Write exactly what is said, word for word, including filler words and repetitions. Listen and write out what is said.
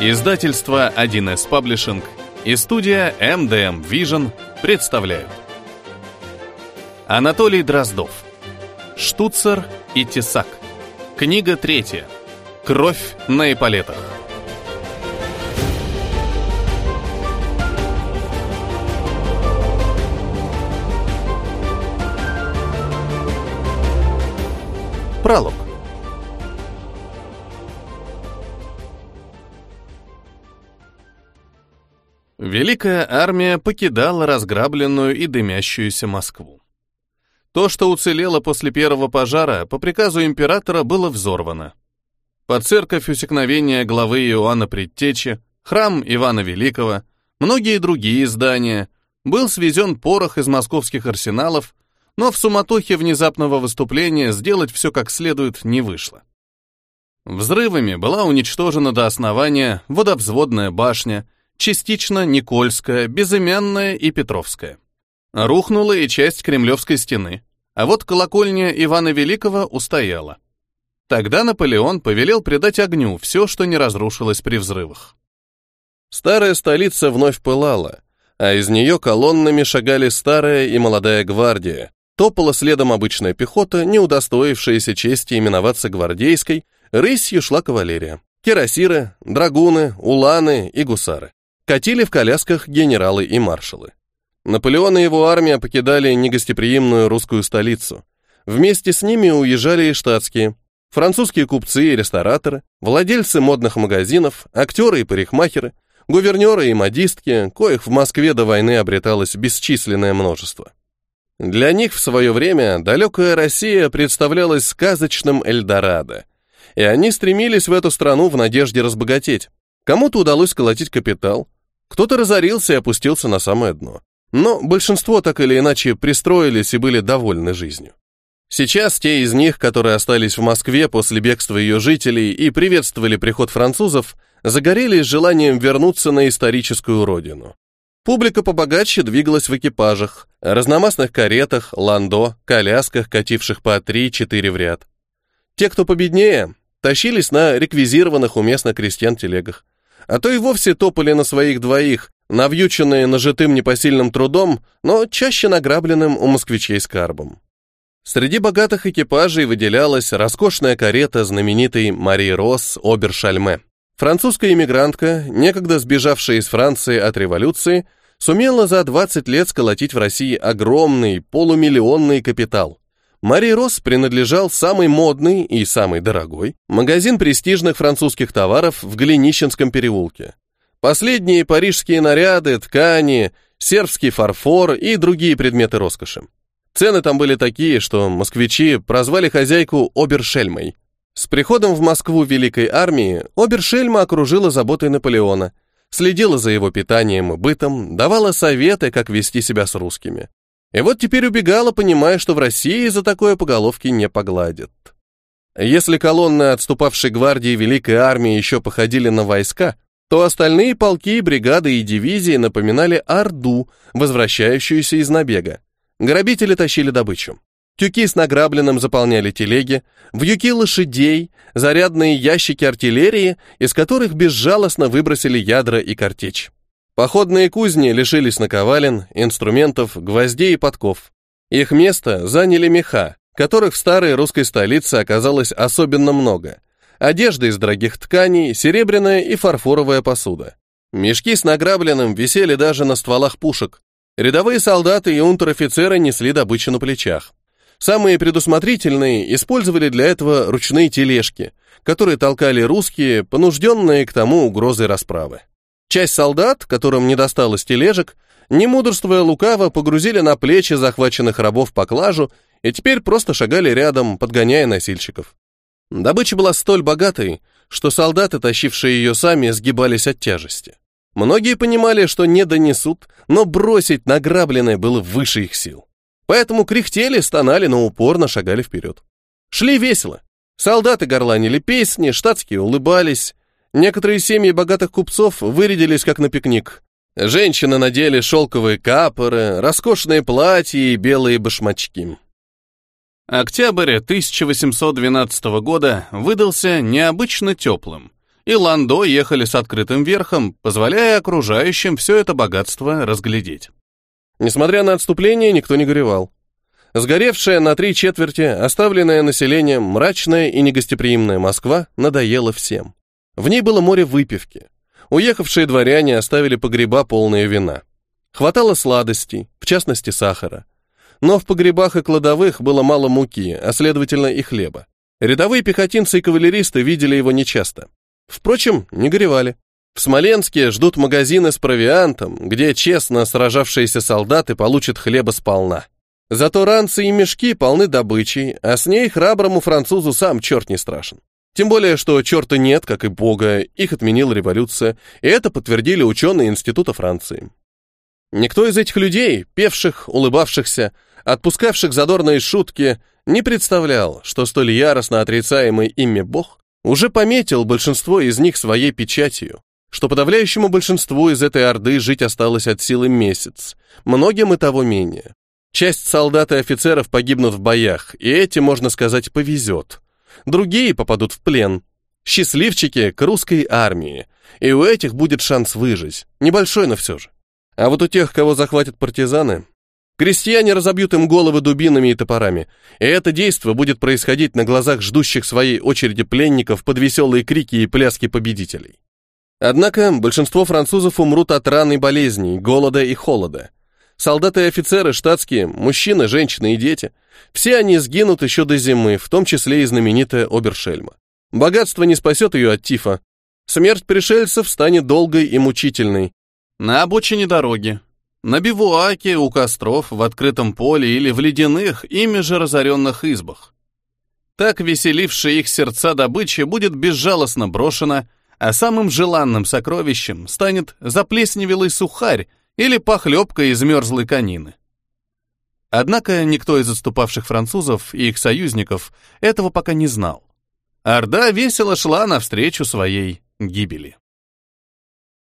Издательство один эс Publishing и студия эм дэ эм Vision представляют. Анатолий Дроздов. Штуцер и Тесак. Книга третья. Кровь на эполетах. Пролог. Великая армия покидала разграбленную и дымящуюся Москву. То, что уцелело после первого пожара, по приказу императора было взорвано. Под церковь усекновения главы Иоанна Предтечи, храм Ивана Великого, многие другие здания, был свезен порох из московских арсеналов, но в суматохе внезапного выступления сделать все как следует не вышло. Взрывами была уничтожена до основания водовзводная башня, частично Никольская, Безымянная и Петровская. Рухнула и часть Кремлевской стены, а вот колокольня Ивана Великого устояла. Тогда Наполеон повелел придать огню все, что не разрушилось при взрывах. Старая столица вновь пылала, а из нее колоннами шагали старая и молодая гвардия, топала следом обычная пехота, не удостоившаяся чести именоваться гвардейской, рысью шла кавалерия, кирасиры, драгуны, уланы и гусары. Катили в колясках генералы и маршалы. Наполеон и его армия покидали негостеприимную русскую столицу. Вместе с ними уезжали и штатские, французские купцы и рестораторы, владельцы модных магазинов, актеры и парикмахеры, гувернеры и модистки, коих в Москве до войны обреталось бесчисленное множество. Для них в свое время далекая Россия представлялась сказочным Эльдорадо, и они стремились в эту страну в надежде разбогатеть. Кому-то удалось сколотить капитал, кто-то разорился и опустился на самое дно. Но большинство так или иначе пристроились и были довольны жизнью. Сейчас те из них, которые остались в Москве после бегства ее жителей и приветствовали приход французов, загорелись желанием вернуться на историческую родину. Публика побогаче двигалась в экипажах, разномастных каретах, ландо, колясках, кативших по три-четыре в ряд. Те, кто победнее, тащились на реквизированных у местных крестьян телегах, а то и вовсе топали на своих двоих, навьюченные нажитым непосильным трудом, но чаще награбленным у москвичей скарбом. Среди богатых экипажей выделялась роскошная карета знаменитой Марии Росс Обер-Шальме. Французская эмигрантка, некогда сбежавшая из Франции от революции, сумела за двадцать лет сколотить в России огромный полумиллионный капитал. Марии Росс принадлежал самый модный и самый дорогой магазин престижных французских товаров в Голенищенском переулке. Последние парижские наряды, ткани, сербский фарфор и другие предметы роскоши. Цены там были такие, что москвичи прозвали хозяйку Обер-Шельмой. С приходом в Москву Великой армии Обер-Шельма окружила заботой Наполеона, следила за его питанием и бытом, давала советы, как вести себя с русскими. И вот теперь убегала, понимая, что в России за такое по головке не погладят. Если колонны отступавшей гвардии Великой армии еще походили на войска, то остальные полки, бригады и дивизии напоминали орду, возвращающуюся из набега. Грабители тащили добычу. Тюки с награбленным заполняли телеги, вьюки лошадей, зарядные ящики артиллерии, из которых безжалостно выбросили ядра и картечь. Походные кузни лишились наковален, инструментов, гвоздей и подков. Их место заняли меха, которых в старой русской столице оказалось особенно много. Одежда из дорогих тканей, серебряная и фарфоровая посуда. Мешки с награбленным висели даже на стволах пушек. Рядовые солдаты и унтер-офицеры несли добычу на плечах. Самые предусмотрительные использовали для этого ручные тележки, которые толкали русские, понужденные к тому угрозой расправы. Часть солдат, которым не досталось тележек, не мудрствуя лукаво, погрузили на плечи захваченных рабов поклажу и теперь просто шагали рядом, подгоняя носильщиков. Добыча была столь богатой, что солдаты, тащившие ее сами, сгибались от тяжести. Многие понимали, что не донесут, но бросить награбленное было выше их сил. Поэтому кряхтели, стонали, но упорно шагали вперед. Шли весело. Солдаты горланили песни, штатские улыбались. Некоторые семьи богатых купцов вырядились как на пикник. Женщины надели шелковые капоры, роскошные платья и белые башмачки. Октябрь тысяча восемьсот двенадцатого года выдался необычно теплым, и ландо ехали с открытым верхом, позволяя окружающим все это богатство разглядеть. Несмотря на отступление, никто не горевал. Сгоревшая на три четверти, оставленная населением, мрачная и негостеприимная Москва надоела всем. В ней было море выпивки. Уехавшие дворяне оставили погреба полные вина. Хватало сладостей, в частности сахара. Но в погребах и кладовых было мало муки, а следовательно и хлеба. Рядовые пехотинцы и кавалеристы видели его нечасто. Впрочем, не горевали. В Смоленске ждут магазины с провиантом, где честно сражавшиеся солдаты получат хлеба сполна. Зато ранцы и мешки полны добычей, а с ней храброму французу сам черт не страшен. Тем более, что черта нет, как и бога, их отменила революция, и это подтвердили ученые Института Франции. Никто из этих людей, певших, улыбавшихся, отпускавших задорные шутки, не представлял, что столь яростно отрицаемый ими бог уже пометил большинство из них своей печатью, что подавляющему большинству из этой орды жить осталось от силы месяц, многим и того менее. Часть солдат и офицеров погибнут в боях, и эти, можно сказать, повезет. Другие попадут в плен. Счастливчики к русской армии, и у этих будет шанс выжить, небольшой, но все же. А вот у тех, кого захватят партизаны, крестьяне разобьют им головы дубинами и топорами, и это действо будет происходить на глазах ждущих своей очереди пленников под веселые крики и пляски победителей. Однако большинство французов умрут от ран и болезней, голода и холода. Солдаты и офицеры, штатские, мужчины, женщины и дети, все они сгинут еще до зимы, в том числе и знаменитая Обершельма. Богатство не спасет ее от тифа. Смерть пришельцев станет долгой и мучительной. На обочине дороги, на бивуаке, у костров, в открытом поле или в ледяных, ими же разоренных избах. Так веселившая их сердца добыча будет безжалостно брошена, а самым желанным сокровищем станет заплесневелый сухарь или похлебка из мерзлой конины. Однако никто из отступавших французов и их союзников этого пока не знал. Орда весело шла навстречу своей гибели.